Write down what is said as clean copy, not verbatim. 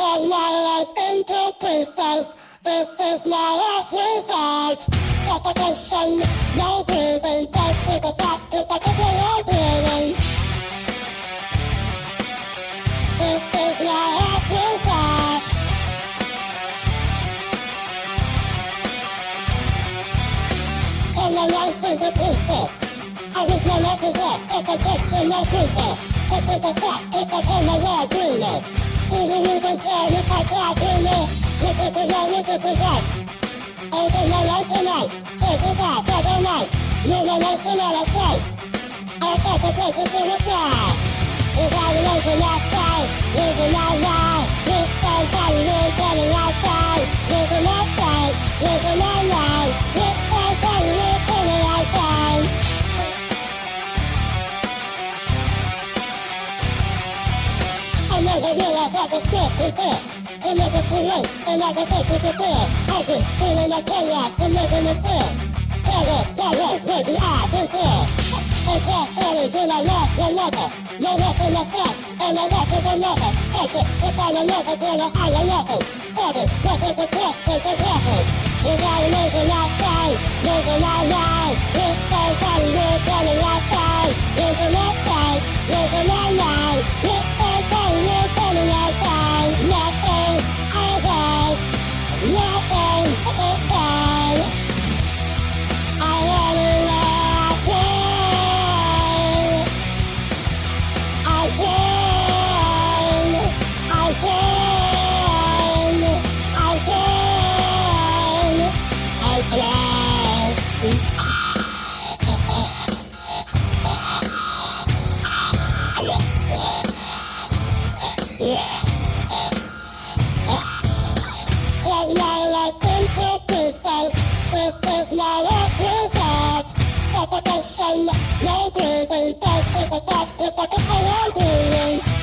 Turn my life into pieces. This is my last resort. Suffocation, no breathing. Don't to the back to the complete breathing. This is my last resort. Turn my life into pieces. I was no longer possessed. Suffocation, no breathing. Don't to the back to the complete breathing. To the river, turn if I die breathing. Look at the right, look at the right. Open my light tonight. Search is out, better night. Illumination out of sight. I contemplate to suicide. Is I relate to last side. Losing my life. This somebody will tell me I fight. Losing my sight. Losing my life. This somebody will tell me I fight. I never realized I was scared to death. To live is too late, and like I said to prepare. Hungry, feeling like chaos, and living in sin. Terror, sorrow, where do I be here? It's all story, when I lost another. No love to myself, and I love to another. Searching to find another girl of higher level. Sorry, nothing to questions and record. Without losing outside, losing my life. This somebody will tell me I fight. Losing my sight, losing my life. This somebody will tell me I fight. Nothing's alright, nothing is fine. I only love pain. I gain, I gain, I gain, I gain. Turn my life into pieces. This is my last resort. Suffocation, no breathing. Don't to the top, to the breathing.